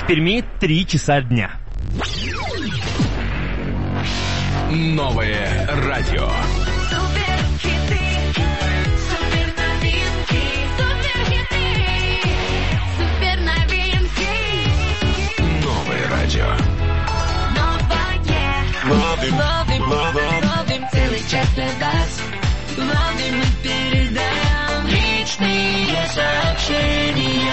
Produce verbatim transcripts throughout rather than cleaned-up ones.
Перми три часа дня. Новое радио. Новое радио. Ловим, ловим, ловим целый час для вас. Ловим и передаем личные сообщения.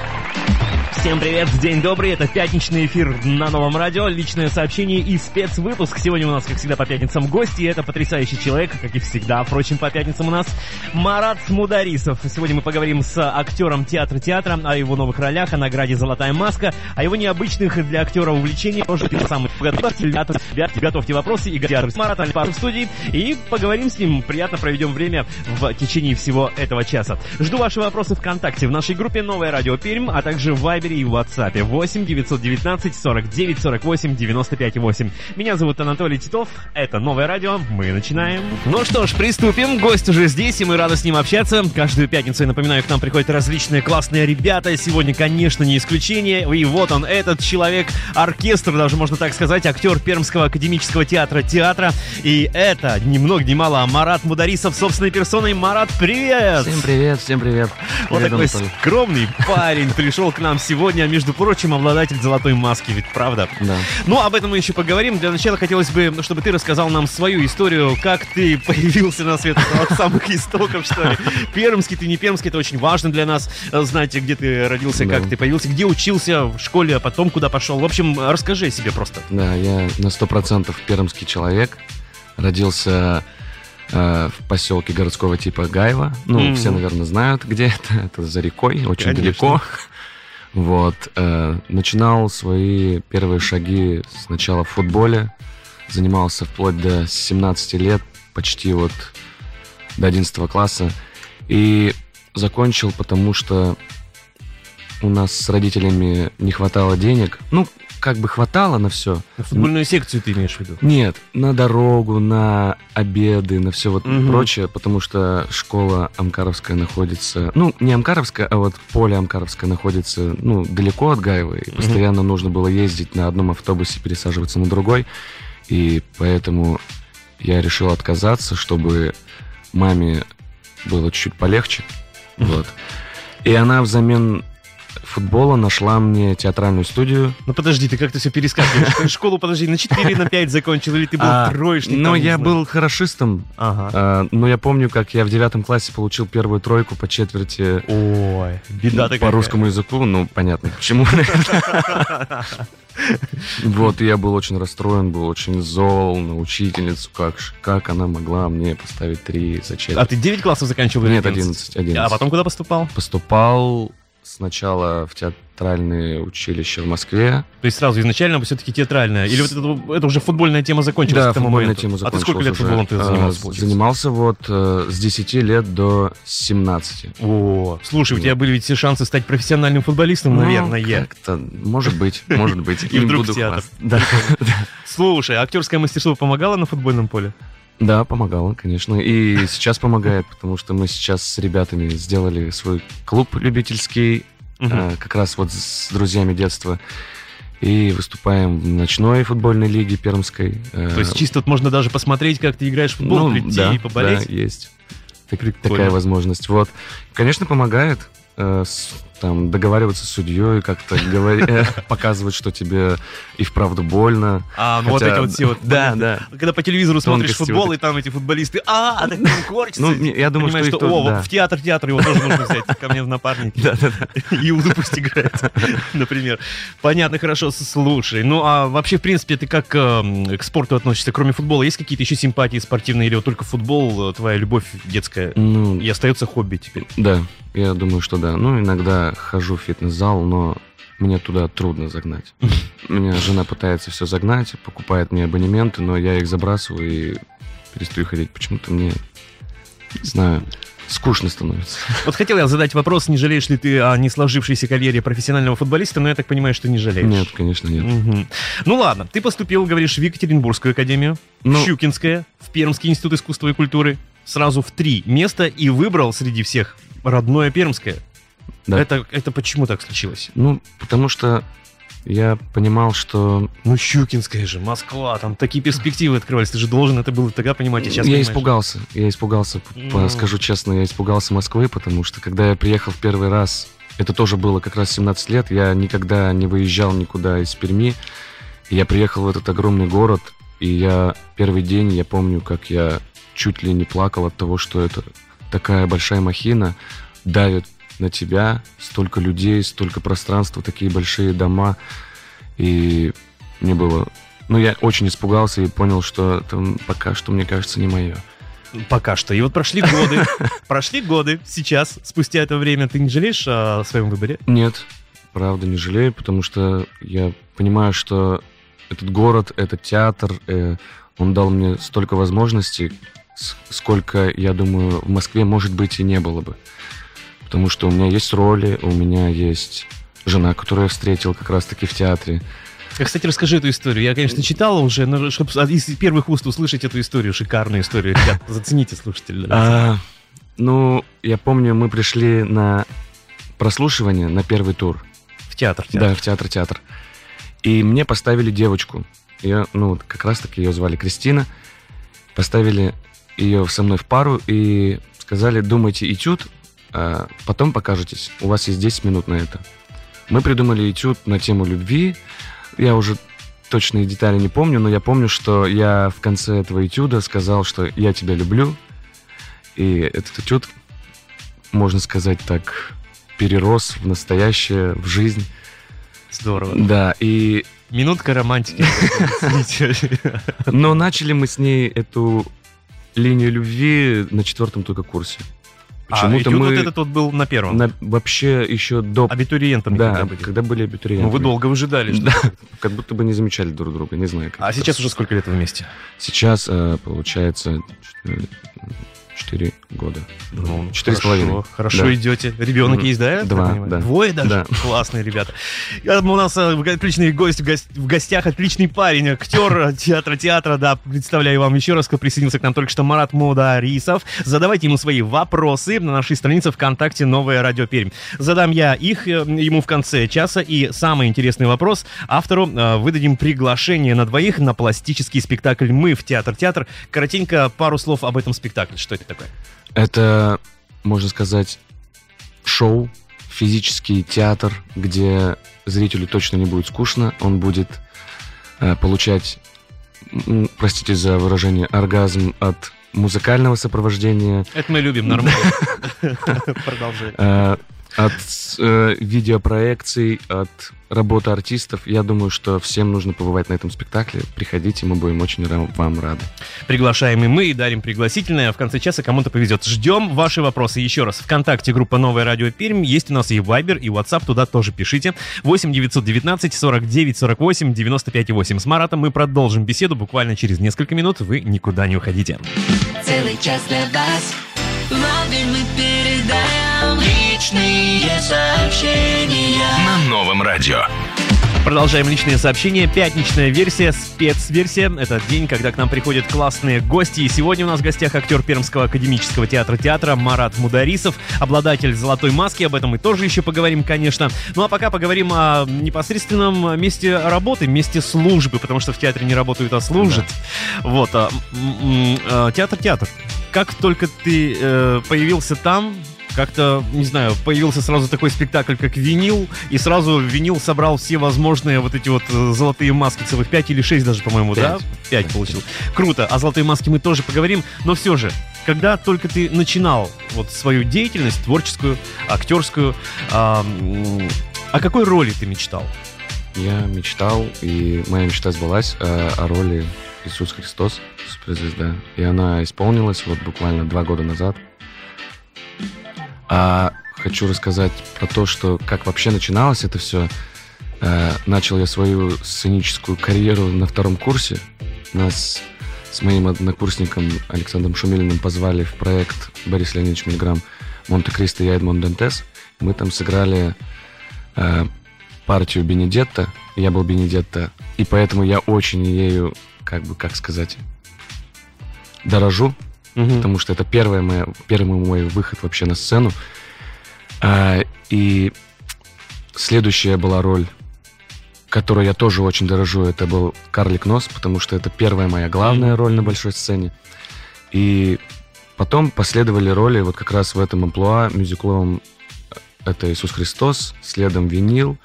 Всем привет, день добрый, это пятничный эфир на Новом радио, личное сообщение и спецвыпуск. Сегодня у нас, как всегда, по пятницам гости, и это потрясающий человек, как и всегда, впрочем, по пятницам у нас Марат Мударисов. Сегодня мы поговорим с актером театра театра, о его новых ролях, о награде «Золотая маска», о его необычных для актера увлечениях. Тоже самый готовьте вопросы и готовьте Марат Альпар в студии, и поговорим с ним, приятно проведем время в течение всего этого часа. Жду ваши вопросы ВКонтакте, в нашей группе «Новое радио Пермь», а также в Вайбере и в WhatsApp восемь девятьсот девятнадцать сорок девять сорок восемь девяносто пять восемь. Меня зовут Анатолий Титов, это Новое радио, мы начинаем. Ну что ж, приступим, гость уже здесь, и мы рады с ним общаться. Каждую пятницу, я напоминаю, к нам приходят различные классные ребята, сегодня, конечно, не исключение, и вот он, этот человек, оркестр, даже можно так сказать, актер Пермского академического театра театра, и это, ни много ни мало, Марат Мударисов собственной персоной. Марат, привет! Всем привет, всем привет. Вот привет, такой Анатолий. скромный парень пришел к нам сегодня. Сегодня, между прочим, обладатель золотой маски, ведь правда? Да. Ну, об этом мы еще поговорим. Для начала хотелось бы, чтобы ты рассказал нам свою историю, как ты появился на свет от самых истоков, что ли. Пермский ты, не пермский, это очень важно для нас знать, где ты родился, Да. как ты появился, где учился в школе, а потом куда пошел. В общем, расскажи о себе просто. Да, я на сто процентов пермский человек. Родился э, в поселке городского типа Гаево. Ну, Мгм. все, наверное, знают, где это. Это за рекой, очень Конечно. далеко. Вот. Э, начинал свои первые шаги сначала в футболе. Занимался вплоть до семнадцати лет, почти вот до одиннадцатого класса. И закончил, потому что у нас с родителями не хватало денег. Ну, как бы хватало на все. Футбольную секцию ты имеешь в виду? Нет, на дорогу, на обеды, на все вот Мгм. прочее, потому что школа Амкаровская находится, ну, не Амкаровская, а вот поле Амкаровское находится, ну, далеко от Гаева, и Мгм. постоянно нужно было ездить на одном автобусе, пересаживаться на другой, и поэтому я решил отказаться, чтобы маме было чуть-чуть полегче, вот. И она взамен футбола нашла мне театральную студию. Ну подожди, ты как-то все перескакиваешь. Школу, подожди, на четыре, на пять закончил, или ты был А, троечник? Но там, не я знаю? был хорошистом. Ага. А, но я помню, как я в девятом классе получил первую тройку по четверти Ой, беда-то по какая. русскому языку. Ну, понятно, почему. Вот, и я был очень расстроен, был очень зол на учительницу, как, ж- как она могла мне поставить три за А четверть. ты девять классов заканчивал? или Нет, одиннадцать, одиннадцать. А потом куда поступал? Поступал сначала в театральное училище в Москве. То есть сразу изначально все-таки театральная? Или вот это, это уже футбольная тема закончилась Да, к тому футбольная моменту? тема А ты закончилась сколько лет уже. футболом ты А, занимался, получается? Занимался вот э, с десяти лет до семнадцати. О, слушай, у Вот. тебя были ведь все шансы стать профессиональным футболистом, Ну, наверное. как-то, может быть, может быть. И Не вдруг буду в театр. хвастаться. Да. Слушай, актерское мастерство помогало на футбольном поле? Да, помогало, конечно. И сейчас помогает, потому что мы сейчас с ребятами сделали свой клуб любительский, Мгм. э, как раз вот с друзьями детства. И выступаем в ночной футбольной лиге пермской. э, То есть чисто вот можно даже посмотреть, как ты играешь в футбол, ну, прийти да, и поболеть? да, есть. Так- Прикольно. такая возможность. Вот. Конечно, помогает. э, с- там, договариваться с судьей, как-то говори- э, показывать, что тебе и вправду больно. А, ну вот Хотя- эти вот все вот... Да, да. Когда по телевизору смотришь Тонкости футбол, вот и там эти футболисты, а, так там корчится. Ну, мне- я думаю, Понимаешь, что что, и тут, о, да. вот в театр, театр, его тоже нужно взять ко мне в напарники. Иуду пусть играет, например. Понятно, хорошо, слушай. Ну, а вообще, в принципе, ты как э, к спорту относишься? Кроме футбола, есть какие-то еще симпатии спортивные? Или вот только футбол, э, твоя любовь детская, Ну, и остается хобби теперь? да, я думаю, что да. Ну, иногда хожу в фитнес-зал, но мне туда трудно загнать. Меня жена пытается все загнать, покупает мне абонементы, но я их забрасываю и перестаю ходить. Почему-то мне, не знаю, скучно становится. Вот хотел я задать вопрос, не жалеешь ли ты о не сложившейся карьере профессионального футболиста, но я так понимаю, что не жалеешь. Нет, конечно, нет. Мгм. Ну ладно, ты поступил, говоришь, в Екатеринбургскую академию, Ну- в Щукинское, в Пермский институт искусства и культуры, сразу в три места и выбрал среди всех родное Пермское. Да. Это, это почему так случилось? Ну, потому что я понимал, что... Ну, Щукинская же, Москва, там такие перспективы открывались. Ты же должен это было тогда понимать, и сейчас Я понимаешь. испугался, я испугался, Ну. скажу честно, я испугался Москвы, потому что когда я приехал в первый раз, это тоже было как раз семнадцать лет, я никогда не выезжал никуда из Перми, и я приехал в этот огромный город, и я первый день, я помню, как я чуть ли не плакал от того, что это такая большая махина давит на тебя, столько людей, столько пространства, такие большие дома, и мне было... Ну, я очень испугался и понял, что это пока что, мне кажется, не мое. Пока что. И вот прошли годы, прошли годы, сейчас, спустя это время, ты не жалеешь о своем выборе? Нет, правда, не жалею, потому что я понимаю, что этот город, этот театр, э, он дал мне столько возможностей, с- сколько, я думаю, в Москве, может быть, и не было бы. Потому что у меня есть роли, у меня есть жена, которую я встретил как раз-таки в театре. Кстати, расскажи эту историю. Я, конечно, читала уже, но чтобы из первых уст услышать эту историю, шикарную историю. Ребят, зацените, слушатели. А, ну, я помню, мы пришли на прослушивание, на первый тур. В театр. театр. Да, в театр-театр. И мне поставили девочку. Ее, ну, как раз-таки ее звали Кристина. Поставили ее со мной в пару и сказали, думайте этюд, а потом покажетесь. У вас есть десять минут на это. Мы придумали этюд на тему любви. Я уже точные детали не помню, но я помню, что я в конце этого этюда сказал, что я тебя люблю. И этот этюд, можно сказать так, перерос в настоящее, в жизнь. Здорово. Да, и... Минутка романтики. Но начали мы с ней эту линию любви на четвертом только курсе. А, Почему-то этюд мы вот этот вот был на первом. на- вообще еще до... Абитуриентом Да, когда были. когда были абитуриенты. Ну, вы долго выжидали. что Да, ли. как будто бы не замечали друг друга, не знаю. как А это. сейчас уже сколько лет вы вместе? Сейчас, э, получается, четыре года. Ну, Четыре с хорошо, половиной. Хорошо Да. идете. Ребенок Мгм. есть, да? я так Два, понимаю? да. Двое даже? Да. Классные ребята. Я думаю, у нас э, отличный гость в, гос- в гостях, отличный парень, актер театра театра, да, представляю вам еще раз, кто присоединился к нам только что, Марат Мударисов. Задавайте ему свои вопросы на нашей странице ВКонтакте «Новое радио Пермь». Задам я их э, ему в конце часа, и самый интересный вопрос автору э, выдадим приглашение на двоих на пластический спектакль «Мы» в театр театр. Коротенько пару слов об этом спектакле. Что это такое? Это, можно сказать, шоу, физический театр, где зрителю точно не будет скучно. Он будет э, получать, м, простите за выражение, оргазм от музыкального сопровождения, Это мы любим, нормально. Продолжай. э, от э, видеопроекций, от работы артистов. Я думаю, что всем нужно побывать на этом спектакле. Приходите, мы будем очень ра- вам рады. Приглашаем и мы, и дарим пригласительное, а в конце часа кому-то повезет. Ждем ваши вопросы. Еще раз, ВКонтакте группа «Новое радио Пермь», есть у нас и Вайбер, и WhatsApp, туда тоже пишите. восемь девятьсот девятнадцать сорок девять сорок восемь девяносто пять восемь. С Маратом мы продолжим беседу буквально через несколько минут, вы никуда не уходите. Целый час для вас. Ловим мы передаем личные сообщения. На новом радио. Продолжаем личные сообщения. Пятничная версия, спецверсия. Это день, когда к нам приходят классные гости. И сегодня у нас в гостях актер Пермского академического театра театра Марат Мударисов, обладатель золотой маски. Об этом мы тоже еще поговорим, конечно. Ну а пока поговорим о непосредственном месте работы, месте службы, потому что в театре не работают, а служат. Вот. а, м, м, а, Театр-театр. Как только ты э, появился там, как-то, не знаю, появился сразу такой спектакль, как «Винил», и сразу «Винил» собрал все возможные вот эти вот э, золотые маски, целых пять или шесть даже, по-моему, да? Пять. Пять получил. Круто. О «Золотой маске» мы тоже поговорим, но все же, когда только ты начинал вот свою деятельность творческую, актерскую, а, м, о какой роли ты мечтал? Я мечтал, и моя мечта сбылась э, о роли Иисус Христос, суперзвезда. И она исполнилась вот буквально два года назад. А хочу рассказать про то, что как вообще начиналось это все. Э, начал я свою сценическую карьеру на втором курсе. Нас с моим однокурсником Александром Шумилиным позвали в проект Борис Леонидович Мильграм «Монте-Кристо и Эдмон Дантес». Мы там сыграли э, партию Бенедетта. Я был Бенедетта. И поэтому я очень ею, как бы, как сказать, дорожу. Потому что это первый мой, первый мой выход вообще на сцену. А, и следующая была роль которой я тоже очень дорожу, это был «Карлик Нос», потому что это первая моя главная роль на большой сцене. И потом последовали роли вот как раз в этом амплуа мюзикловом. Это «Иисус Христос», следом «Винил».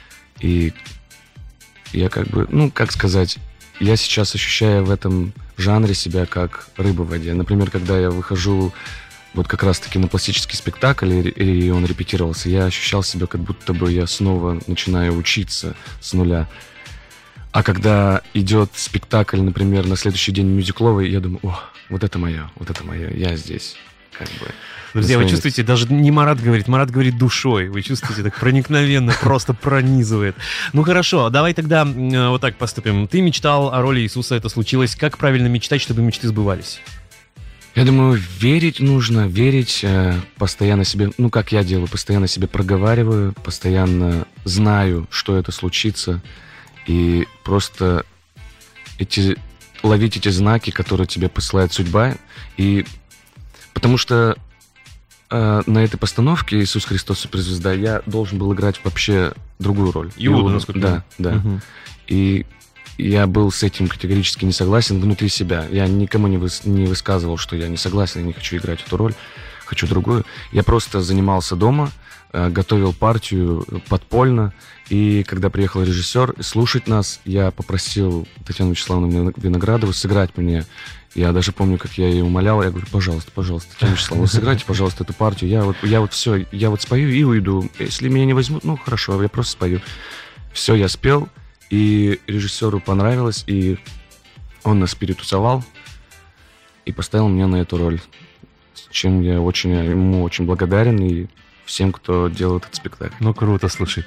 И я как бы, ну, как сказать, я сейчас ощущаю в этом жанре себя как рыба в воде. Например, когда я выхожу вот как раз-таки на пластический спектакль, и, и он репетировался, я ощущал себя, как будто бы я снова начинаю учиться с нуля. А когда идет спектакль, например, на следующий день мюзикловый, я думаю, о, вот это мое, вот это мое, я здесь, как бы. Друзья, вы чувствуете, даже не Марат говорит, Марат говорит душой. Вы чувствуете, так проникновенно, просто пронизывает. Ну хорошо, давай тогда э, вот так поступим. Ты мечтал о роли Иисуса, это случилось. Как правильно мечтать, чтобы мечты сбывались? Я думаю, верить нужно, верить, э, постоянно себе, ну как я делаю, постоянно себе проговариваю, постоянно знаю, что это случится. И просто эти, ловить эти знаки, которые тебе посылает судьба. И потому что э, на этой постановке «Иисус Христос суперзвезда» я должен был играть вообще другую роль. Иуду, насколько да, да. Угу. И я был с этим категорически не согласен внутри себя. Я никому не, выс- не высказывал, что я не согласен, я не хочу играть эту роль, хочу другую. Я просто занимался дома, э, готовил партию подпольно. И когда приехал режиссер слушать нас, я попросил Татьяну Вячеславовну Виноградову сыграть мне. Я даже помню, как я ее умолял. Я говорю, пожалуйста, пожалуйста, Татьяна Вячеславовна, сыграйте, пожалуйста, эту партию. Я вот, я вот все, я вот спою и уйду. Если меня не возьмут, ну хорошо, я просто спою. Все, я спел, и режиссеру понравилось, и он нас перетусовал и поставил меня на эту роль. С чем я очень, ему очень благодарен, и всем, кто делал этот спектакль. Ну круто, слушай.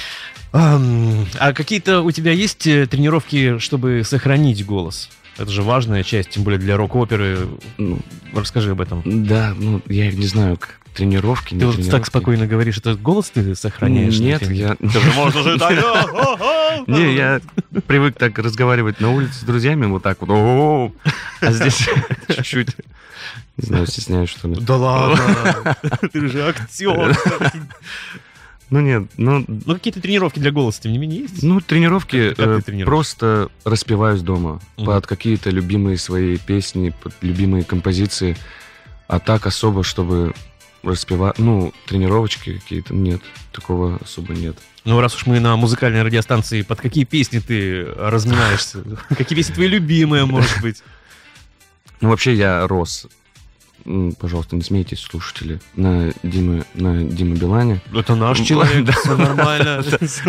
А, а какие-то у тебя есть тренировки, чтобы сохранить голос? Это же важная часть, тем более для рок-оперы. Ну, расскажи об этом. Да, ну, я не знаю, как тренировки, не Ты вот тренировки. так спокойно говоришь, это голос ты сохраняешь? Нет, я... Ты же можешь уже так... Не, я привык так разговаривать на улице с друзьями, вот так вот. А здесь чуть-чуть, не знаю, стесняюсь, что ли. Да ладно, ты же актер. Ну нет, ну... Ну какие-то тренировки для голоса, тем не менее, есть? Ну, тренировки, Как ты э, просто распеваюсь дома Мгм. под какие-то любимые свои песни, под любимые композиции. А так особо, чтобы распевать... Ну, тренировочки какие-то, нет, такого особо нет. Ну, раз уж мы на музыкальной радиостанции, под какие песни ты разминаешься? Какие песни твои любимые, может быть? Ну, вообще я рос... М, Пожалуйста, не смейтесь, слушатели, на Диме, на Диме Билане. Это наш человек, все нормально.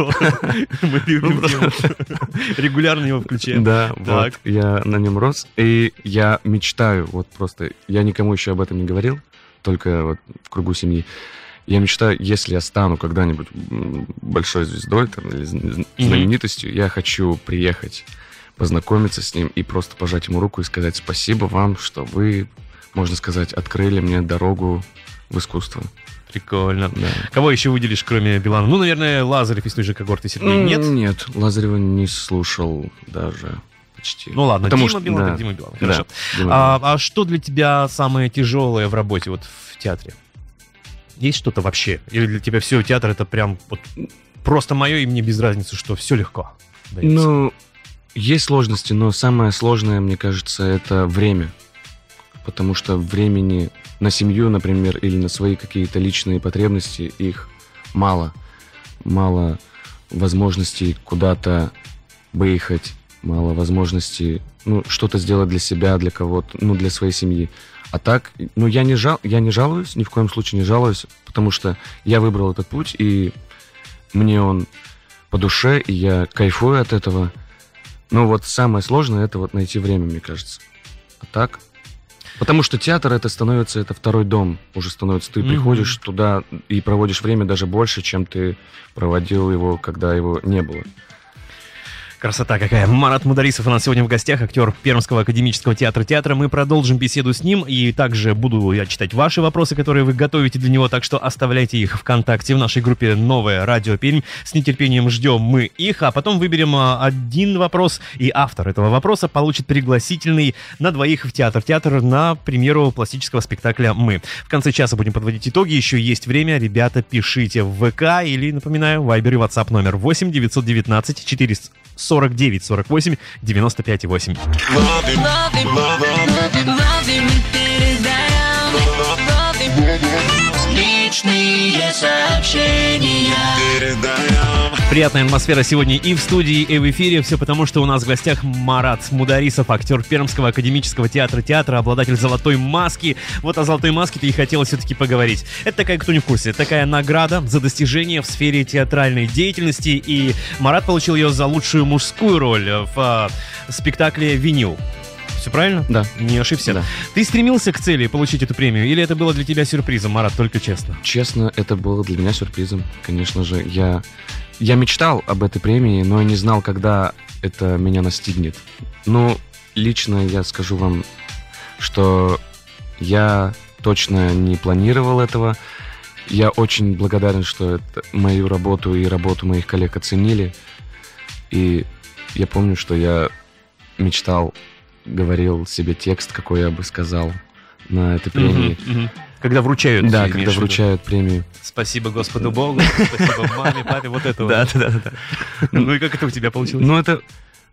Мы любим его. Регулярно его включаем. Да, Так. вот, я на нем рос, и я мечтаю, вот просто, я никому еще об этом не говорил, только вот в кругу семьи. Я мечтаю, если я стану когда-нибудь м, большой звездой там, или зн- знаменитостью, я хочу приехать, познакомиться с ним и просто пожать ему руку и сказать спасибо вам, что вы, можно сказать, открыли мне дорогу в искусство. Прикольно. Да. Кого еще выделишь, кроме Билана? Ну, наверное, Лазарев из той же когорты, Сергей. М, Нет? Нет, Лазарева не слушал даже почти. Ну ладно, Потому Дима что- Билан, да, так Дима Билан. да, Хорошо. Дима А, Билан. а что для тебя самое тяжелое в работе вот в театре? Есть что-то вообще? Или для тебя все, театр это прям вот просто мое, и мне без разницы, что все легко дается? Ну, есть сложности, но самое сложное, мне кажется, это время. Потому что времени на семью, например, или на свои какие-то личные потребности, их мало. Мало возможностей куда-то выехать, мало возможностей, ну, что-то сделать для себя, для кого-то, ну, для своей семьи. А так, ну, я не, жал, я не жалуюсь, ни в коем случае не жалуюсь, потому что я выбрал этот путь, и мне он по душе, и я кайфую от этого. Но вот самое сложное — это вот найти время, мне кажется. А так... Потому что театр это становится, это второй дом уже становится. Ты Мгм. приходишь туда и проводишь время даже больше, чем ты проводил его, когда его не было. Красота какая. Марат Мударисов у нас сегодня в гостях, актер Пермского академического театра театра. Мы продолжим беседу с ним, и также буду я читать ваши вопросы, которые вы готовите для него, так что оставляйте их ВКонтакте в нашей группе «Новое радио Пермь». С нетерпением ждем мы их, а потом выберем один вопрос, и автор этого вопроса получит пригласительный на двоих в театр театр на премьеру пластического спектакля «Мы». В конце часа будем подводить итоги, еще есть время. Ребята, пишите в ВК или, напоминаю, Вайбер и WhatsApp номер восемь девятьсот девятнадцать четыреста сорок девять сорок восемь девяносто пять восемь. Личные сообщения. Приятная атмосфера сегодня и в студии, и в эфире. Все потому, что у нас в гостях Марат Мударисов, актер Пермского академического театра театра, обладатель золотой маски. Вот о золотой маске-то и хотелось все-таки поговорить. Это такая, кто не в курсе, такая награда за достижения в сфере театральной деятельности. И Марат получил ее за лучшую мужскую роль в а, спектакле «Винил». Все правильно? Да. Не ошибся? Да. Ты стремился к цели получить эту премию, или это было для тебя сюрпризом, Марат, только честно? Честно, это было для меня сюрпризом. Конечно же, я, я мечтал об этой премии, но не знал, когда это меня настигнет. Но лично я скажу вам, что я точно не планировал этого. Я очень благодарен, что это, мою работу и работу моих коллег оценили. И я помню, что я мечтал, говорил себе текст, какой я бы сказал на этой премии. Мгм, мгм. Когда вручают. Да, имеешь когда в виду? вручают премию. Спасибо Господу Богу, спасибо маме, папе, вот это вот. Да, да, да. Ну и как это у тебя получилось? Ну, это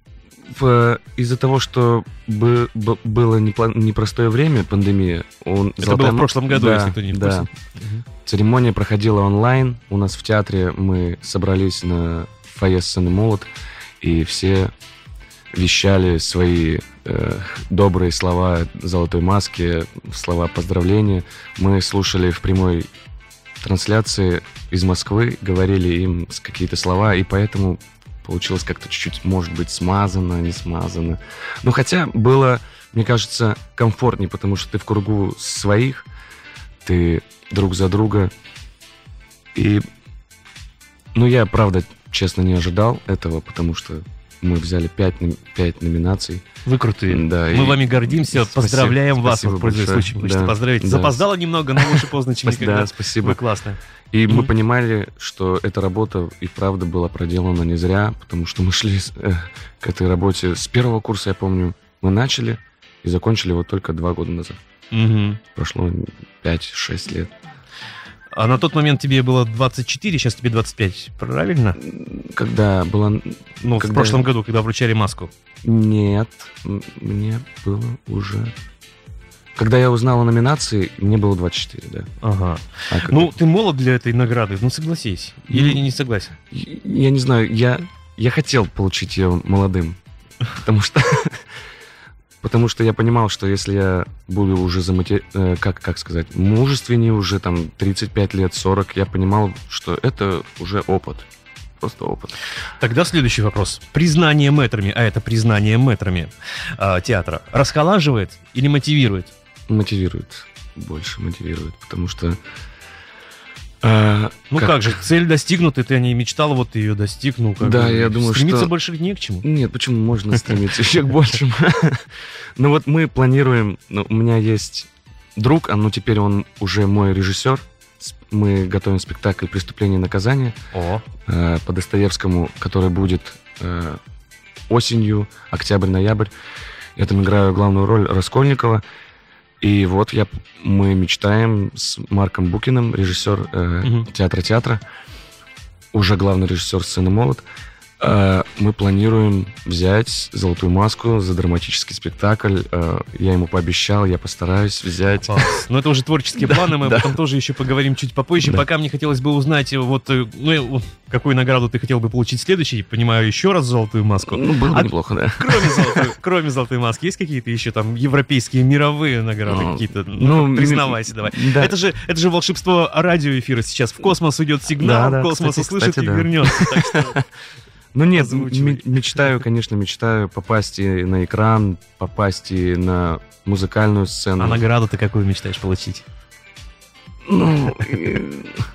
в- из-за того, что бы- б- было непла- непростое время, пандемия. Он, Это золотая было в ма- прошлом году, Да, если кто не в да. курсе. Мгм. Церемония проходила онлайн. У нас в театре мы собрались на фойе сцены «Молот», и все вещали свои э, добрые слова золотой маски, слова поздравления. Мы слушали в прямой трансляции из Москвы, говорили им с- какие-то слова, и поэтому получилось как-то чуть-чуть, может быть, смазано, не смазано. Ну, хотя было, мне кажется, комфортнее, потому что ты в кругу своих, ты друг за друга. И, ну, я, правда, честно, не ожидал этого, потому что мы взяли пять, nom- пять номинаций. Вы крутые. Да, Мы и- вами гордимся, Спасибо, поздравляем вас. спасибо Вот, пользуясь большое. случаем, хочется Да, поздравить. да. Запоздало немного, но лучше поздно, чем Спас- никогда. Да, спасибо. Вы классные. И мы Мгм. понимали, что эта работа и правда была проделана не зря, потому что мы шли с- э, к этой работе с первого курса, я помню. Мы начали и закончили вот только два года назад. Мгм. Прошло пять-шесть лет. А на тот момент тебе было двадцать четыре, сейчас тебе двадцать пять, правильно? Когда была... Ну, в Когда- прошлом году, когда вручали маску. Нет, м- мне было уже... Когда я узнал о номинации, мне было двадцать четыре, да. Ага. А как- Ну, ты молод для этой награды, ну согласись. Или Ну, не согласен? Я я не знаю, я, я хотел получить ее молодым, потому что, потому что я понимал, что если я буду уже замати... э, как, как сказать, мужественнее уже там тридцать пять лет, сорок, я понимал, что это уже опыт, просто опыт. Тогда следующий вопрос. Признание мэтрами, а это признание мэтрами а, театра, расхолаживает или мотивирует? Мотивирует, больше мотивирует, потому что... э, Ну как, же, цель достигнута, ты о ней мечтал, вот ты ее достиг, ну как Да, бы, я думаю, стремиться что- больше не к чему. Нет, почему можно стремиться еще к большему? Ну вот мы планируем, ну, у меня есть друг, а ну теперь он уже мой режиссер. С- Мы готовим спектакль «Преступление и наказание» О, э, по Достоевскому, который будет э, осенью, октябрь-ноябрь. Я там играю главную роль Раскольникова. И вот я, мы мечтаем с Марком Букиным, режиссер э, Мгм. театра театра, уже главный режиссер сцены «Молот». Э, мы планируем взять «Золотую маску» за драматический спектакль. Э, я ему пообещал, я постараюсь взять. класс. Ну это уже творческие планы, мы об да. этом тоже еще поговорим чуть попозже. Да. Пока мне хотелось бы узнать, э, вот, э, ну, э, вот, какую награду ты хотел бы получить следующий, понимаю, еще раз золотую маску. Ну, было бы А- неплохо, да. Кроме золотой, кроме золотой маски, есть какие-то еще там европейские, мировые награды Ну, какие-то? ну, Ну, признавайся давай. да. Это же, это же волшебство радиоэфира сейчас. В космос уйдет сигнал, Да, да, космос кстати, услышит кстати, и да. вернется. Так что Ну нет, Озвучивай. м- мечтаю, конечно, мечтаю попасть и на экран, попасть и на музыкальную сцену. А награду ты какую мечтаешь получить? Ну, э,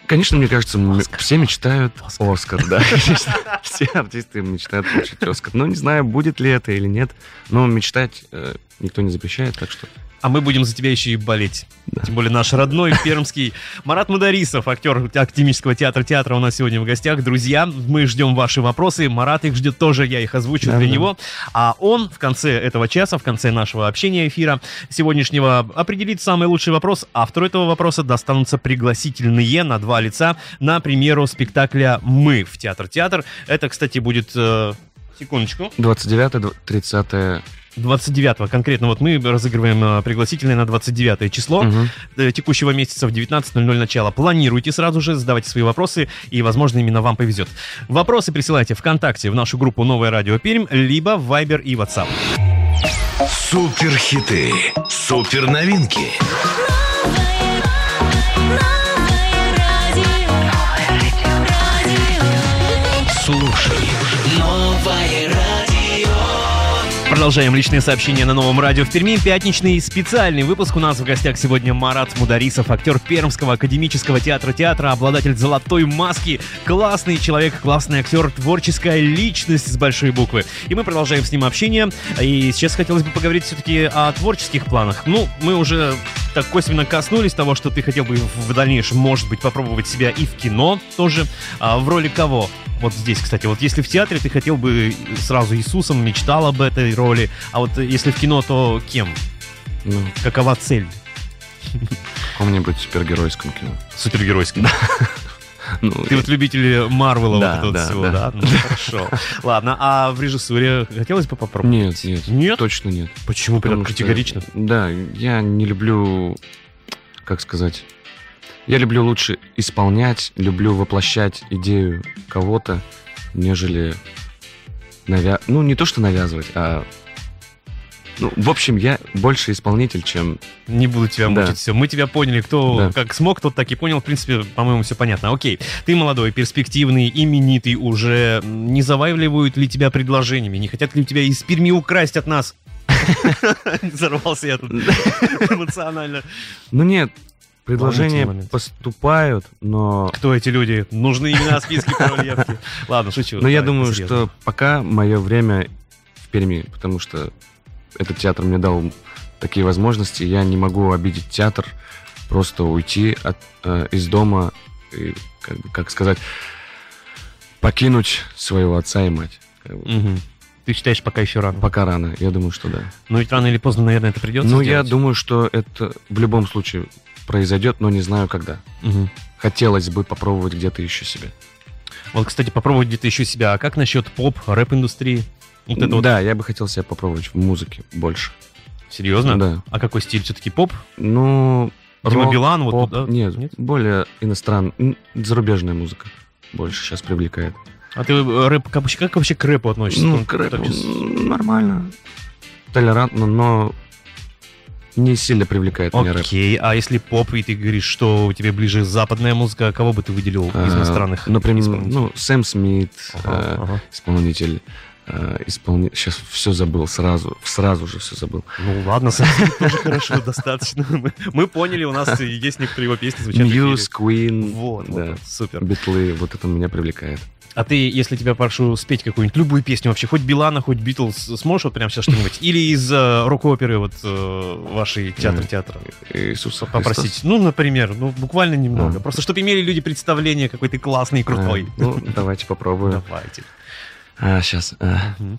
Конечно, мне кажется, м- все мечтают Оскар, Оскар да. Все артисты мечтают получить Оскар. Но не знаю, будет ли это или нет. Но мечтать э, никто не запрещает, так что... А мы будем за тебя еще и болеть. Да. Тем более наш родной пермский Марат Мударисов, актер Академического театра театра, у нас сегодня в гостях. Друзья, мы ждем ваши вопросы. Марат их ждет тоже, я их озвучу да, для да. него. А он в конце этого часа, в конце нашего общения, эфира сегодняшнего, определит самый лучший вопрос. Автору этого вопроса достанутся пригласительные на два лица на премьеру спектакля «Мы» в театр-театр. Это, кстати, будет... Э, секундочку. двадцать девятое тридцатое двадцать девятого конкретно вот мы разыгрываем э, пригласительное на двадцать девятое число угу. э, текущего месяца в девятнадцать ноль ноль начало. Планируйте сразу же, задавайте свои вопросы, и, возможно, именно вам повезет. Вопросы присылайте ВКонтакте в нашу группу «Новое радио Пермь», либо в Viber и WhatsApp. Супер хиты, супер новинки. Слушай Новое радио. Продолжаем личные сообщения на Новом радио в Перми. Пятничный специальный выпуск. У нас в гостях сегодня Марат Мударисов, актер Пермского академического театра театра, обладатель золотой маски, классный человек, классный актер, творческая личность с большой буквы. И мы продолжаем с ним общение. И сейчас хотелось бы поговорить все-таки о творческих планах. Ну, мы уже так косвенно коснулись того, что ты хотел бы в дальнейшем, может быть, попробовать себя и в кино тоже. А в роли кого? Вот здесь, кстати, вот если в театре ты хотел бы сразу Иисусом, мечтал об этой роли, а вот если в кино, то кем? Ну, какова цель? В каком-нибудь супергеройском кино. Супергеройском? Да. Ну, ты я... вот любитель Марвела, да, вот этого да, всего, да? да? Ну, хорошо. Ладно, а в режиссуре хотелось бы попробовать? Нет, нет. Нет? Точно нет. Почему? Прям категорично? Что, да, я не люблю, как сказать... Я люблю лучше исполнять, люблю воплощать идею кого-то, нежели навя... ну, не то, что навязывать, а... Ну, в общем, я больше исполнитель, чем... Не буду тебя мучить, да. Все. Мы тебя поняли, кто да. как смог, тот так и понял. В принципе, по-моему, все понятно. Окей, ты молодой, перспективный, именитый уже. Не заваливают ли тебя предложениями? Не хотят ли у тебя из Перми украсть от нас? Взорвался я тут эмоционально. Ну нет. Предложения поступают, но... Кто эти люди? Нужны имена, списки, пароль-явки. Ладно, шучу. Но я думаю, что пока мое время в Перми, потому что этот театр мне дал такие возможности, я не могу обидеть театр, просто уйти от, э, из дома и, как, как сказать, покинуть своего отца и мать. Как бы. Угу. Ты считаешь, пока еще рано? Пока рано, я думаю, что да. Ну ведь рано или поздно, наверное, это придется Ну, сделать. я думаю, что это в любом случае произойдет, но не знаю когда. Угу. Хотелось бы попробовать где-то еще себя. Вот, кстати, попробовать где-то еще себя. А как насчет поп, рэп-индустрии? Вот это да, вот... я бы хотел себя попробовать в музыке больше. Серьезно? Да. А какой стиль? Все-таки поп? Ну, Дима рок, Билан? Вот поп, туда? Нет, нет, более иностранная, зарубежная музыка больше сейчас привлекает. А ты рэп, как, как вообще к рэпу относишься? Ну, к рэпу сейчас... нормально, толерантно, но не сильно привлекает меня рэп. Окей, а если поп, и ты говоришь, что тебе ближе западная музыка, кого бы ты выделил из иностранных а, например, исполнителей? Ну, Сэм Смит, ага, э, ага. исполнитель. Исполни... Сейчас все забыл, сразу, сразу же все забыл. Ну ладно, Сэм Смит тоже хорошо, достаточно. Мы, мы поняли, у нас есть некоторые его песни звучат. Мьюз, Queen, вот, да, вот, супер. Битлы, вот это меня привлекает. А ты, если тебя прошу спеть какую-нибудь любую песню вообще, хоть Билана, хоть Битлз, сможешь вот прямо сейчас что-нибудь? Или из uh, рок-оперы вот uh, вашей театра-театра? Иисуса попросить. Христос. Ну, например, ну буквально немного. А. Просто чтобы имели люди представление, какой ты классный и крутой. А, ну, давайте попробуем. Давайте. А, сейчас. А. Угу.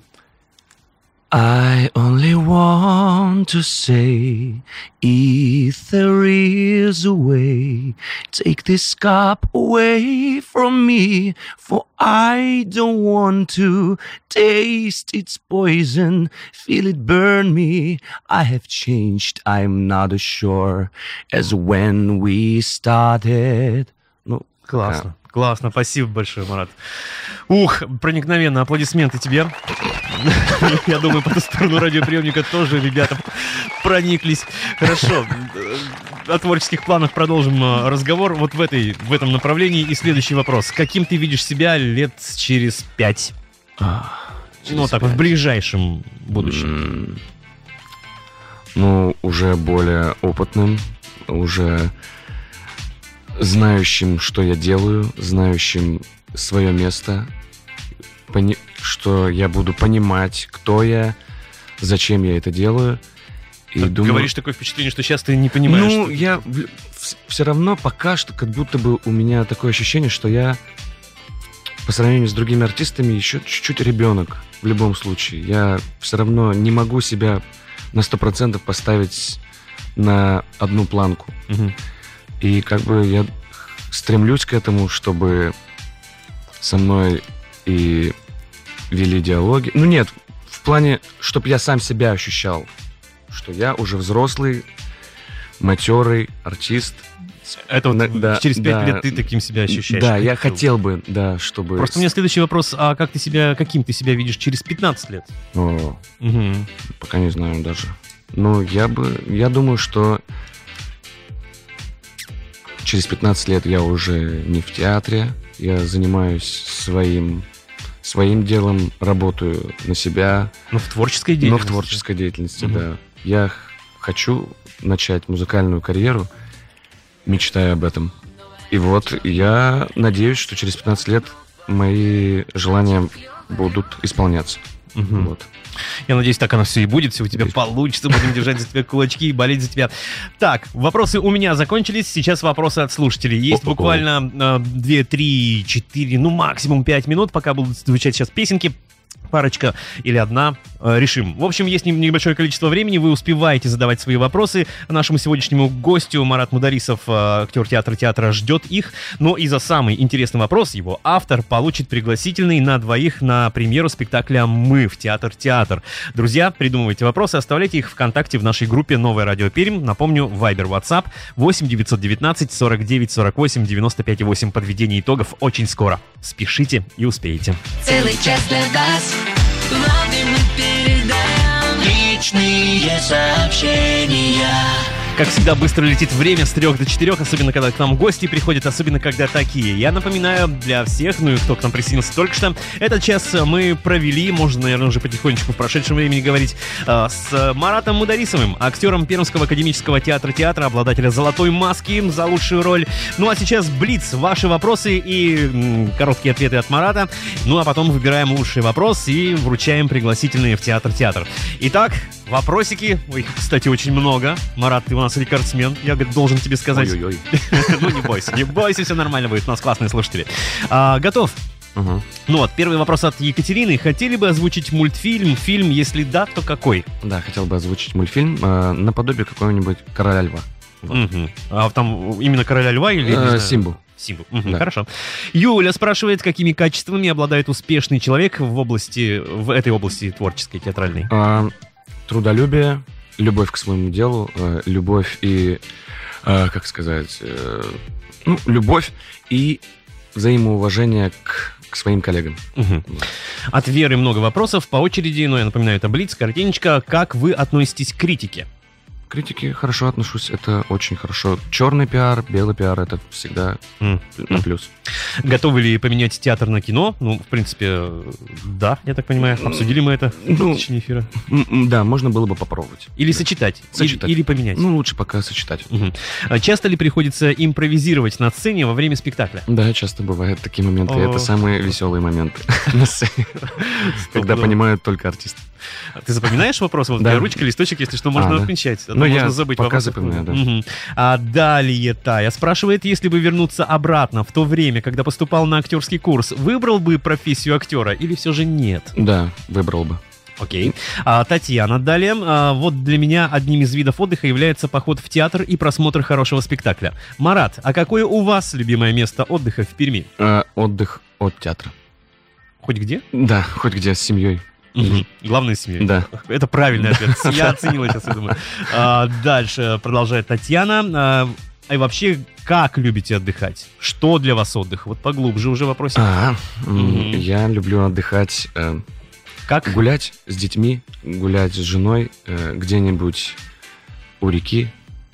I only want to say, if there is a way, take this cup away from me, for I don't want to taste its poison, feel it burn me. I have changed, I'm not as sure as when we started. Ну, классно. Да. Классно, спасибо большое, Марат. Ух, проникновенно, аплодисменты тебе. Я думаю, по ту сторону радиоприемника тоже ребята прониклись. Хорошо, о творческих планах продолжим разговор вот в, этой, в этом направлении. И следующий вопрос. Каким ты видишь себя лет через пять? А, через ну, так, пять. в ближайшем будущем. Mm. Ну, уже более опытным, уже знающим, что я делаю, знающим свое место, пони- что я буду понимать, кто я, зачем я это делаю. И Так, думаю, говоришь, такое впечатление, что сейчас ты не понимаешь. ну, что... я все равно пока что как будто бы у меня такое ощущение, что я по сравнению с другими артистами еще чуть-чуть ребенок в любом случае. Я все равно не могу себя на сто процентов поставить на одну планку. Мгм. И как бы я стремлюсь к этому, чтобы со мной и вели диалоги. Ну нет, в плане, чтобы я сам себя ощущал, что я уже взрослый, матерый артист. Это вот Да, да, через пять да. лет ты таким себя ощущаешь. Да, я Хотел. хотел бы, да, чтобы... Просто у меня следующий вопрос, а как ты себя, каким ты себя видишь через пятнадцать лет? О, Мгм. пока не знаю даже. Ну, я бы... Я думаю, что через пятнадцать лет я уже не в театре. Я занимаюсь своим, своим делом, работаю на себя. Ну, в творческой Но деятельности. в творческой деятельности, Мгм. да. Я х- хочу начать музыкальную карьеру, мечтаю об этом. И вот я надеюсь, что через пятнадцать лет мои желания будут исполняться. Мгм. Вот. Я надеюсь, так оно все и будет, все у тебя Надеюсь. получится, будем держать за тебя кулачки и болеть за тебя. Так, вопросы у меня закончились, сейчас вопросы от слушателей. Есть О-о-о. буквально две, три, четыре, ну максимум пять минут, пока будут звучать сейчас песенки. Парочка или одна, э, решим. В общем, есть не- небольшое количество времени, вы успеваете задавать свои вопросы. Нашему сегодняшнему гостю Марат Мударисов, э, актер театра театра, ждет их. Но и за самый интересный вопрос его автор получит пригласительный на двоих на премьеру спектакля «Мы» в театр театр. Друзья, придумывайте вопросы, оставляйте их ВКонтакте в нашей группе «Новое радио Пермь». Напомню, Вайбер, WhatsApp восемь девятьсот девятнадцать сорок девять сорок восемь девяносто пять восемь. Подведение итогов очень скоро. Спешите и успеете. Целый час для вас вам мы передаем личные сообщения. Как всегда, быстро летит время с трех до четырех, особенно когда к нам гости приходят, особенно когда такие. Я напоминаю для всех, ну и кто к нам присоединился только что, этот час мы провели, можно, наверное, уже потихонечку в прошедшем времени говорить, э, с Маратом Мударисовым, актером Пермского академического театра театра, обладателя золотой маски за лучшую роль. Ну а сейчас блиц, ваши вопросы и м, короткие ответы от Марата. Ну а потом выбираем лучший вопрос и вручаем пригласительные в театр театр. Итак, вопросики, их, кстати, очень много. Марат, ты у нас рекордсмен, я говорит, должен тебе сказать. Ой-ой-ой. Ну не бойся, не бойся, все нормально будет, у нас классные слушатели. А, готов? Ага. Ну вот, первый вопрос от Екатерины. Хотели бы озвучить мультфильм? Фильм, если да, то какой? Да, хотел бы озвучить мультфильм э, наподобие какого-нибудь «Короля льва». Вот. Мгм. А там именно Короля Льва или... не Э, знаю? Симбу. Симбу. Мгм, Да. Хорошо. Юля спрашивает, какими качествами обладает успешный человек в области, в этой области творческой, театральной? А, трудолюбие, любовь к своему делу, э, любовь и, э, как сказать, э, ну, любовь и взаимоуважение к, к своим коллегам. Мгм. От Веры много вопросов по очереди, но я напоминаю, это блиц, коротенечко. Как вы относитесь к критике? К критике хорошо отношусь, это очень хорошо. Черный пиар, белый пиар, это всегда М. на плюс. Готовы ли поменять театр на кино? Ну, в принципе, да, я так понимаю. Обсудили мы это в Ну, течение эфира. М, м, Да, можно было бы попробовать. Или Да. сочетать, Сочетать. Или, или поменять. Ну, лучше пока сочетать. Мгм. А часто ли приходится импровизировать на сцене во время спектакля? Да, часто бывают такие моменты. О. Это самые веселые моменты на сцене, когда Стопудово. понимают только артисты. Ты запоминаешь вопрос? Вот Да. такая ручка, листочек, если что, можно А, да. отмечать. А то Ну, можно я забыть пока вопрос. запоминаю, да. Мгм. А далее Тая спрашивает, если бы вернуться обратно в то время, когда поступал на актерский курс, выбрал бы профессию актера или все же нет? Да, выбрал бы. Окей. А, Татьяна далее. А, вот для меня одним из видов отдыха является поход в театр и просмотр хорошего спектакля. Марат, а какое у вас любимое место отдыха в Перми? Э, Отдых от театра. Хоть где? Да, хоть где, с семьей. Мгм. Главное, с семьей. Да. Это правильный ответ. Я оценила сейчас, я думаю. А, дальше продолжает Татьяна. А, и вообще, как любите отдыхать? Что для вас отдых? Вот поглубже уже вопросик. А, м, Мгм. я люблю отдыхать, э, Как? гулять с детьми, гулять с женой э, где-нибудь у реки,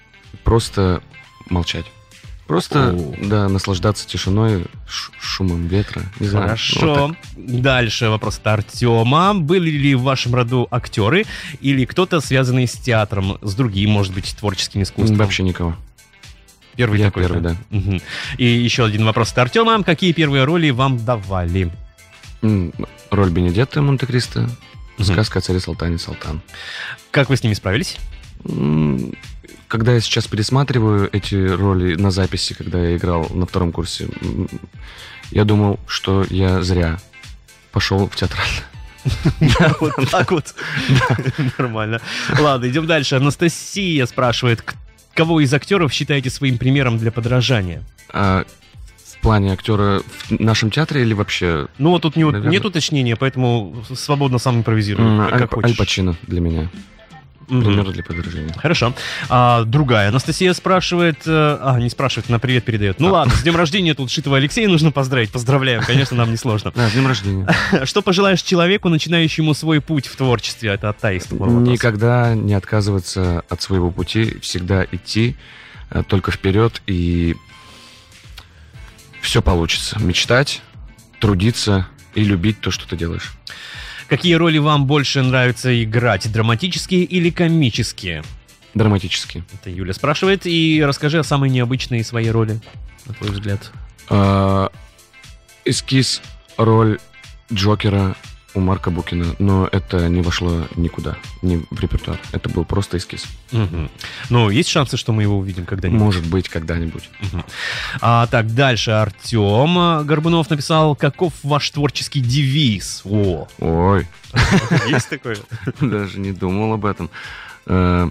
просто молчать. Просто, О. да, наслаждаться тишиной, ш- шумом ветра. Не знаю, ну, вот Хорошо. Дальше вопрос от Артема. Были ли в вашем роду актеры или кто-то связанный с театром, с другим, может быть, творческим так. искусством? Вообще никого. Первый Я такой, первый, да. Мгм. И еще один вопрос от Артема. Какие первые роли вам давали? М, Роль Бенедетты Монте-Кристо, Мгм. сказка о царе Салтане Салтан. Как вы с ними справились? М, Когда я сейчас пересматриваю эти роли на записи, когда я играл на втором курсе, м, я думал, что я зря пошел в театральное. Вот так вот. Нормально. Ладно, идем дальше. Анастасия спрашивает, к- кого из актеров считаете своим примером для подражания? А в плане актера в нашем театре или вообще? Ну вот тут не, Наверное. нет уточнения, поэтому свободно сам импровизируй, М, как, Аль, как хочешь. Аль Пачино для меня. Мгм. Пример для подражания. Хорошо. А, другая. Анастасия спрашивает... э, А, не спрашивает, она привет передает. Ну ладно, с днем рождения тут Шитова Алексея нужно поздравить. Поздравляем, конечно, нам не сложно. Да, с днем рождения. Что пожелаешь человеку, начинающему свой путь в творчестве? Это от Таис. такой вопрос. Никогда не отказываться от своего пути, всегда идти э, только вперед, и все получится. Мечтать, трудиться и любить то, что ты делаешь. Какие роли вам больше нравится играть? Драматические или комические? Драматически. Это Юля спрашивает. И расскажи о самой необычной своей роли, на твой взгляд. Э, Эскиз, роль Джокера у Марка Букина, но это не вошло никуда, ни в репертуар. Это был просто эскиз. Мгм. Ну, есть шансы, что мы его увидим когда-нибудь? Может быть, когда-нибудь. Мгм. А, так, дальше Артем Горбунов написал, каков ваш творческий девиз? О, Ой, есть такое? даже не думал об этом. Э,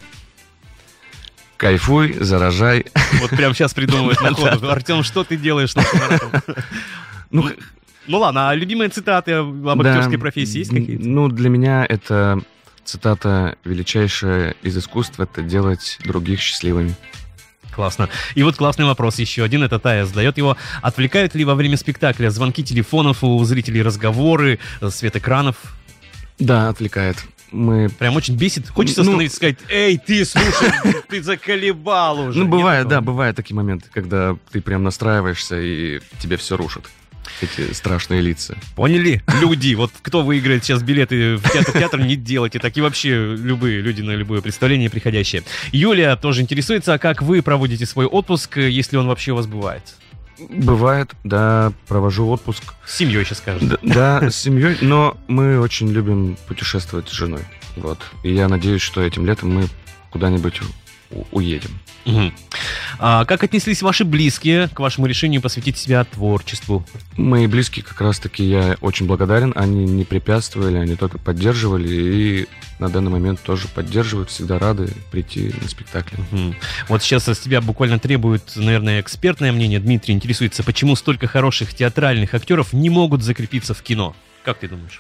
Кайфуй, заражай. Вот прямо сейчас придумывает на ходу. Артем, что ты делаешь на маратон? Ну, Ну ладно, а любимые цитаты об да, актерской профессии есть какие-то? Ну, для меня это цитата величайшая из искусств — это делать других счастливыми. Классно. И вот классный вопрос еще один, это Тая задает его. Отвлекают ли во время спектакля звонки телефонов у зрителей, разговоры, свет экранов? Да, отвлекает. Мы... Прям очень бесит. Хочется Ну, остановиться и сказать, эй, ты, слушай, ты заколебал уже. Ну, Нет бывает, такого? да, бывают такие моменты, когда ты прям настраиваешься, и тебе все рушат. Эти страшные лица. Поняли? Люди, вот кто выиграет сейчас билеты в театр, театр не делайте. Так и вообще любые люди на любое представление приходящие. Юлия тоже интересуется, а как вы проводите свой отпуск, если он вообще у вас бывает? Бывает, да, провожу отпуск. С семьей сейчас скажем. Д- Да, с семьей, но мы очень любим путешествовать с женой. Вот. И я надеюсь, что этим летом мы куда-нибудь у- уедем. Мгм. А как отнеслись ваши близкие к вашему решению посвятить себя творчеству? Мои близкие, как раз-таки, я очень благодарен. Они не препятствовали, они только поддерживали. И на данный момент тоже поддерживают. Всегда рады прийти на спектакль. Мгм. Вот сейчас с тебя буквально требует, наверное, экспертное мнение. Дмитрий интересуется, почему столько хороших театральных актеров не могут закрепиться в кино? Как ты думаешь?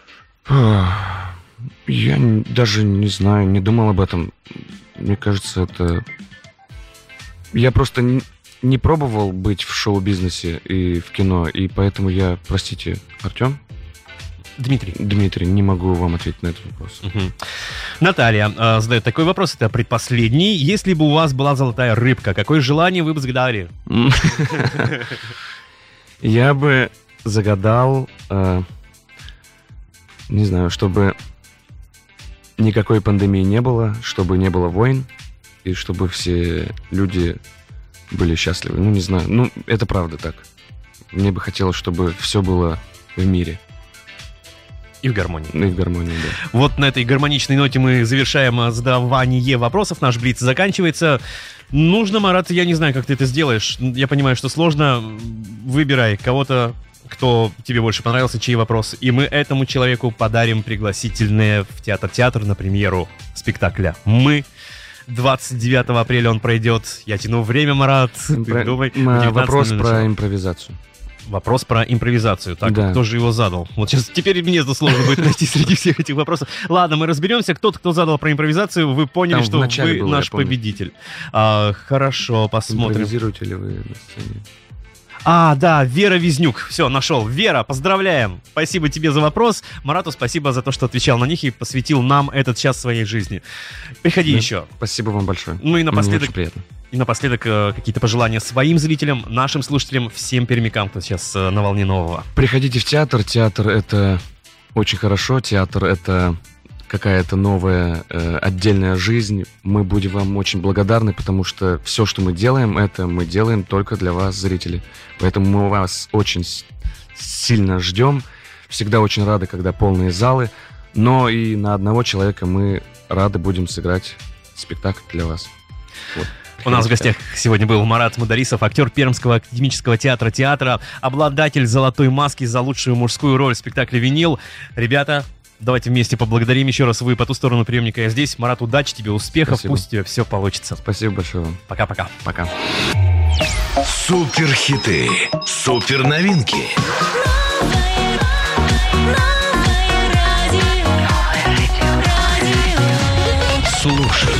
Я н- даже не знаю, не думал об этом. Мне кажется, это... Я просто н- не пробовал быть в шоу-бизнесе и в кино, и поэтому я, простите, Артем, Дмитрий. Дмитрий, не могу вам ответить на этот вопрос. Мгм. Наталья э, задает такой вопрос, это предпоследний. Если бы у вас была золотая рыбка, какое желание вы бы загадали? Я бы загадал, э, не знаю, чтобы никакой пандемии не было, чтобы не было войн, и чтобы все люди были счастливы. Ну, не знаю, ну, это правда так. Мне бы хотелось, чтобы все было в мире, И в гармонии. ну и в гармонии, да. Вот на этой гармоничной ноте мы завершаем э, задавание вопросов. Наш блиц заканчивается. Нужно, Марат, я не знаю, как ты это сделаешь. Я понимаю, что сложно. Выбирай кого-то, кто тебе больше понравился, чей вопрос. И мы этому человеку подарим пригласительные в театр-театр на премьеру спектакля «Мы». двадцать девятого апреля он пройдет. Я тяну время, Марат. Ты Про- думай. м, В девятнадцать Вопрос ноль ноль про начало. импровизацию. Вопрос про импровизацию. Так, Да. кто же его задал? Вот сейчас теперь мне сложно будет найти среди всех этих вопросов. Ладно, мы разберемся. Кто-то, кто задал про импровизацию, вы поняли, Там в что начале вы было, я наш помню. победитель. А, хорошо, посмотрим. Импровизируете ли вы на сцене? А, да, Вера Визнюк. Все, нашел. Вера, поздравляем. Спасибо тебе за вопрос. Марату спасибо за то, что отвечал на них и посвятил нам этот час своей жизни. Приходи Да. еще. Спасибо вам большое. Ну и Мне напоследок, очень приятно. и напоследок э, какие-то пожелания своим зрителям, нашим слушателям, всем пермякам, кто сейчас э, на волне нового. Приходите в театр. Театр — это очень хорошо. Театр — это какая-то новая э, отдельная жизнь, мы будем вам очень благодарны, потому что все, что мы делаем, это мы делаем только для вас, зрители. Поэтому мы вас очень с- сильно ждем. Всегда очень рады, когда полные залы. Но и на одного человека мы рады будем сыграть спектакль для вас. Вот. У нас в гостях сегодня был Марат Мударисов, актер Пермского академического театра театра, обладатель золотой маски за лучшую мужскую роль в спектакле «Винил». Ребята, давайте вместе поблагодарим еще раз. Вы по ту сторону приемника, я здесь. Марат, удачи тебе, успехов, Спасибо. пусть у тебя все получится. Спасибо большое вам. Пока-пока. Пока. Супер хиты, супер новинки. Слушай